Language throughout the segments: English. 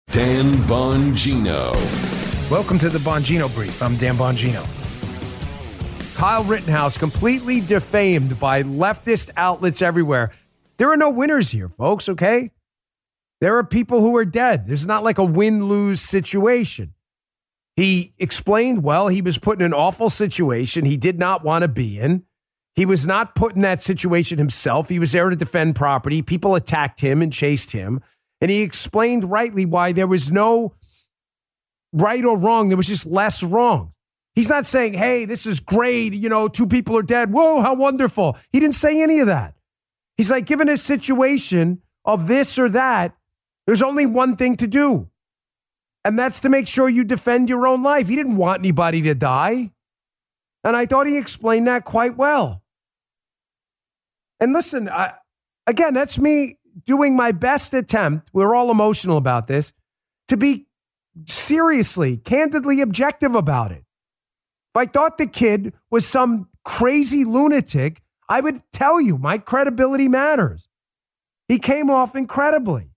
Dan Bongino. Welcome to the Bongino Brief. I'm Dan Bongino. Kyle Rittenhouse completely defamed by leftist outlets everywhere. There are no winners here, folks, okay? There are people who are dead. This is not like a win-lose situation. He explained well he was put in an awful situation he did not want to be in. He was not put in that situation himself. He was there to defend property. People attacked him and chased him. And he explained rightly why there was no right or wrong. There was just less wrong. He's not saying, hey, this is great. You know, 2 people are dead. Whoa, how wonderful. He didn't say any of that. He's like, given a situation of this or that, there's only one thing to do. And that's to make sure you defend your own life. He didn't want anybody to die. And I thought he explained that quite well. And listen, again, that's me doing my best attempt, we're all emotional about this, to be seriously, candidly objective about it. If I thought the kid was some crazy lunatic, I would tell you my credibility matters. He came off incredibly.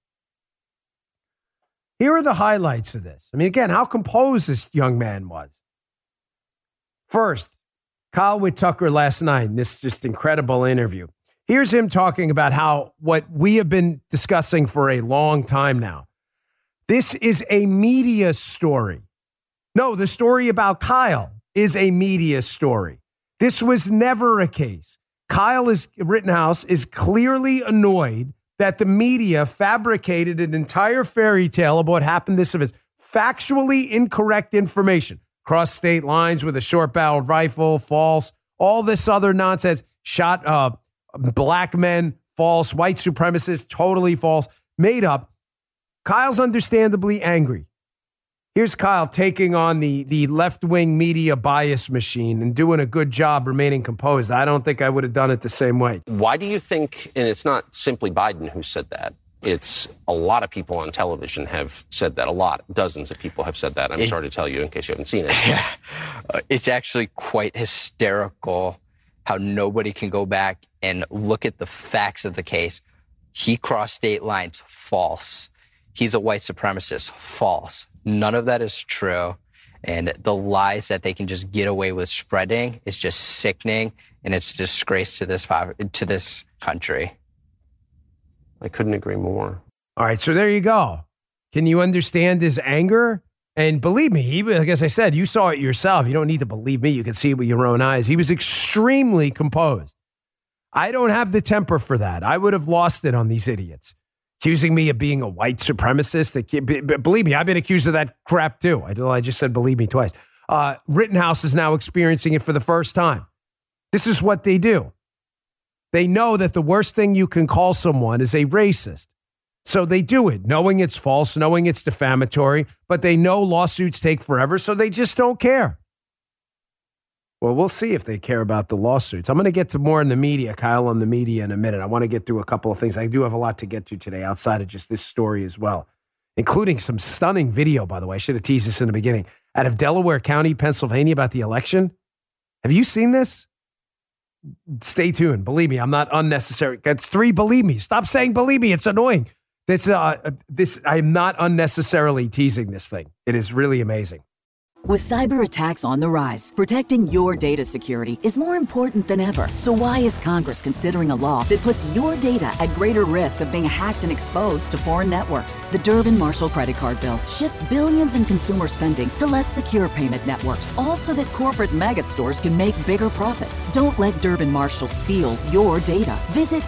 Here are the highlights of this. I mean, again, how composed this young man was. First, Kyle with Tucker last night, this just incredible interview. Here's him talking about how what we have been discussing for a long time now. This is a media story. No, the story about Kyle is a media story. This was never a case. Rittenhouse is clearly annoyed that the media fabricated an entire fairy tale about what happened this event. Factually incorrect information. Cross state lines with a short-barreled rifle, false. All this other nonsense. Shot black men, false. White supremacists, totally false. Made up. Kyle's understandably angry. Here's Kyle taking on the left-wing media bias machine and doing a good job remaining composed. I don't think I would have done it the same way. Why do you think, and it's not simply Biden who said that, it's a lot of people on television have said that, dozens of people have said that. I'm sorry to tell you in case you haven't seen it. Yeah, it's actually quite hysterical how nobody can go back and look at the facts of the case. He crossed state lines, false. He's a white supremacist, false. None of that is true. And the lies that they can just get away with spreading is just sickening, and it's a disgrace to this country. I couldn't agree more. All right, so there you go. Can you understand his anger? And believe me, like as I said, you saw it yourself. You don't need to believe me. You can see it with your own eyes. He was extremely composed. I don't have the temper for that. I would have lost it on these idiots. Accusing me of being a white supremacist. Believe me, I've been accused of that crap too. I just said believe me twice. Rittenhouse is now experiencing it for the first time. This is what they do. They know that the worst thing you can call someone is a racist. So they do it, knowing it's false, knowing it's defamatory, but they know lawsuits take forever, so they just don't care. Well, we'll see if they care about the lawsuits. I'm going to get to more in the media, Kyle, on the media in a minute. I want to get through a couple of things. I do have a lot to get to today outside of just this story as well, including some stunning video, by the way. I should have teased this in the beginning. Out of Delaware County, Pennsylvania, about the election. Have you seen this? Stay tuned. Believe me, I'm not unnecessary. That's 3 believe me. Stop saying believe me. It's annoying. I'm not unnecessarily teasing this thing. It is really amazing. With cyber attacks on the rise, protecting your data security is more important than ever. So why is Congress considering a law that puts your data at greater risk of being hacked and exposed to foreign networks? The Durbin-Marshall credit card bill shifts billions in consumer spending to less secure payment networks, all so that corporate mega stores can make bigger profits. Don't let Durbin-Marshall steal your data. Visit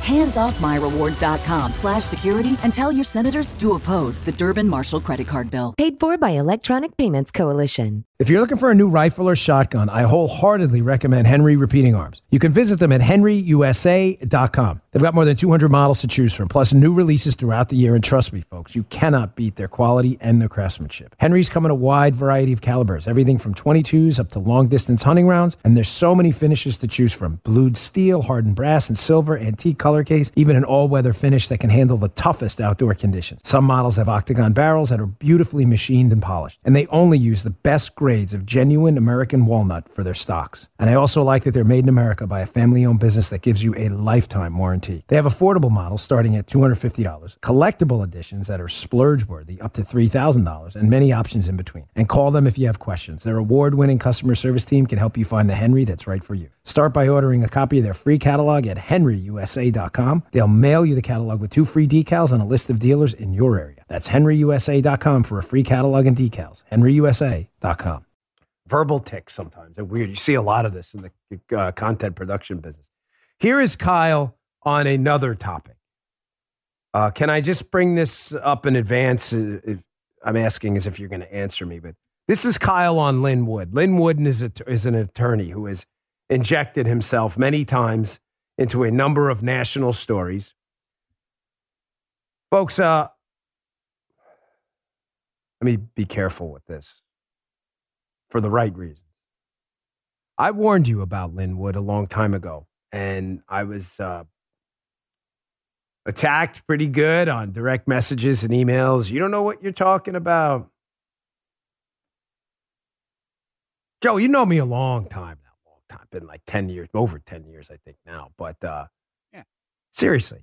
handsoffmyrewards.com/security and tell your senators to oppose the Durbin-Marshall credit card bill. Paid for by Electronic Payments Coalition. If you're looking for a new rifle or shotgun, I wholeheartedly recommend Henry Repeating Arms. You can visit them at henryusa.com. They've got more than 200 models to choose from, plus new releases throughout the year. And trust me, folks, you cannot beat their quality and their craftsmanship. Henry's come in a wide variety of calibers, everything from 22s up to long-distance hunting rounds. And there's so many finishes to choose from. Blued steel, hardened brass and silver, antique color case, even an all-weather finish that can handle the toughest outdoor conditions. Some models have octagon barrels that are beautifully machined and polished. And they only use the best grade grades of genuine American walnut for their stocks. And I also like that they're made in America by a family-owned business that gives you a lifetime warranty. They have affordable models starting at $250, collectible editions that are splurge-worthy up to $3,000, and many options in between. And call them if you have questions. Their award-winning customer service team can help you find the Henry that's right for you. Start by ordering a copy of their free catalog at henryusa.com. They'll mail you the catalog with 2 free decals and a list of dealers in your area. That's henryusa.com for a free catalog and decals. henryusa.com. Verbal tics sometimes. They're weird. You see a lot of this in the content production business. Here is Kyle on another topic. Can I just bring this up in advance? If I'm asking as if you're going to answer me, but this is Kyle on Lin Wood. Lin Wood is an attorney who has injected himself many times into a number of national stories. Folks, let me be careful with this for the right reasons. I warned you about Lin Wood a long time ago, and I was attacked pretty good on direct messages and emails. You don't know what you're talking about. Joe, you know me a long time now. Been like 10 years, over 10 years, I think now. But seriously,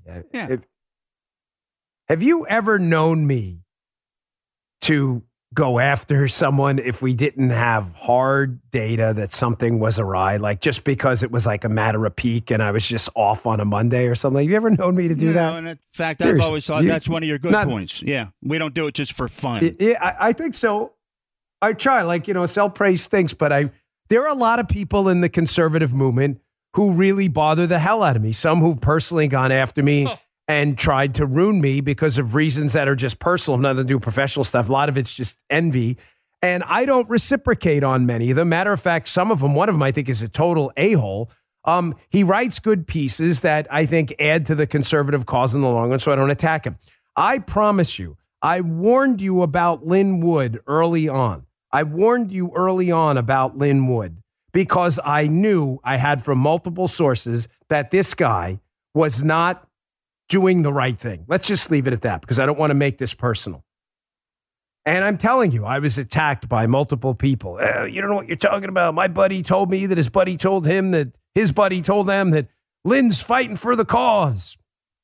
have you ever known me to go after someone if we didn't have hard data that something was awry, like just because it was like a matter of peak and I was just off on a Monday or something? Have you ever known me to do that? And in fact, Seriously, I've always thought that's one of your good points. Yeah, we don't do it just for fun. I think so. I try, sell praise stinks, but there are a lot of people in the conservative movement who really bother the hell out of me. Some who've personally gone after me and tried to ruin me because of reasons that are just personal, nothing to do with professional stuff. A lot of it's just envy. And I don't reciprocate on many of them. Matter of fact, some of them, one of them I think is a total a-hole. He writes good pieces that I think add to the conservative cause in the long run, so I don't attack him. I promise you, I warned you about Lin Wood early on. I warned you early on about Lin Wood because I knew I had from multiple sources that this guy was not doing the right thing. Let's just leave it at that because I don't want to make this personal. And I'm telling you, I was attacked by multiple people. You don't know what you're talking about. My buddy told me that his buddy told him that his buddy told them that Lin's fighting for the cause.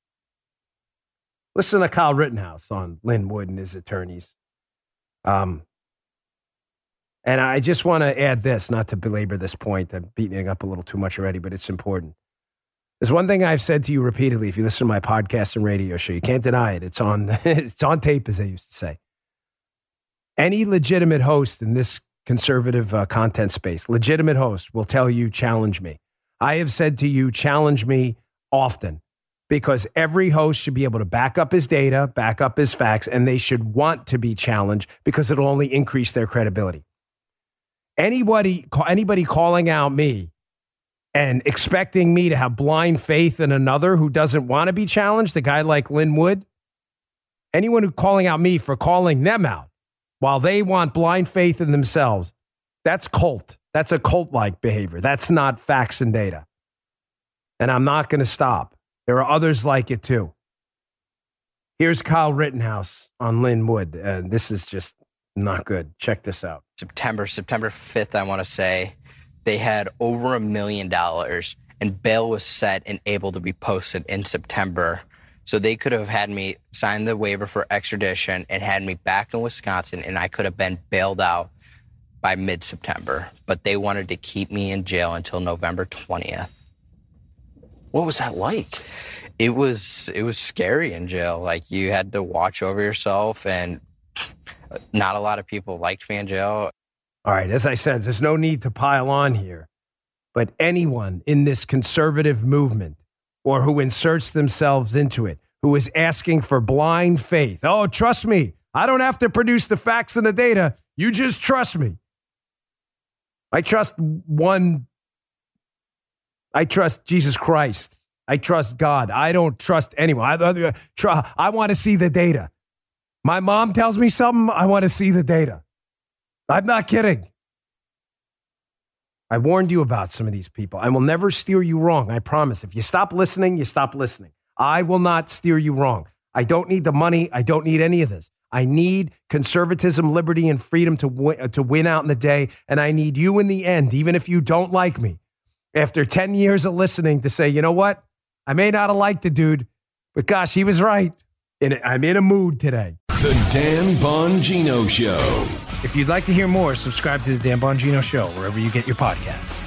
Listen to Kyle Rittenhouse on Lin Wood and his attorneys. And I just want to add this, not to belabor this point. I'm beating it up a little too much already, but it's important. There's one thing I've said to you repeatedly. If you listen to my podcast and radio show, you can't deny it. It's on tape, as they used to say. Any legitimate host in this conservative content space, legitimate host will tell you, challenge me. I have said to you, challenge me often, because every host should be able to back up his data, back up his facts, and they should want to be challenged because it'll only increase their credibility. Anybody calling out me and expecting me to have blind faith in another who doesn't want to be challenged, a guy like Lin Wood, anyone who calling out me for calling them out while they want blind faith in themselves, that's cult. That's a cult-like behavior. That's not facts and data. And I'm not going to stop. There are others like it too. Here's Kyle Rittenhouse on Lin Wood, and this is just not good. Check this out. September 5th, I want to say, they had over $1 million, and bail was set and able to be posted in September. So they could have had me sign the waiver for extradition and had me back in Wisconsin, and I could have been bailed out by mid-September. But they wanted to keep me in jail until November 20th. What was that like? It was scary in jail. Like, you had to watch over yourself, and not a lot of people liked me in jail. All right, as I said, there's no need to pile on here, but anyone in this conservative movement or who inserts themselves into it, who is asking for blind faith, oh, trust me, I don't have to produce the facts and the data, you just trust me. I trust Jesus Christ. I trust God. I don't trust anyone. I want to see the data. My mom tells me something, I want to see the data. I'm not kidding. I warned you about some of these people. I will never steer you wrong, I promise. If you stop listening, you stop listening. I will not steer you wrong. I don't need the money. I don't need any of this. I need conservatism, liberty, and freedom to win out in the day. And I need you in the end, even if you don't like me, after 10 years of listening, to say, you know what? I may not have liked the dude, but gosh, he was right. And I'm in a mood today. The Dan Bongino Show. If you'd like to hear more, subscribe to the Dan Bongino Show wherever you get your podcasts.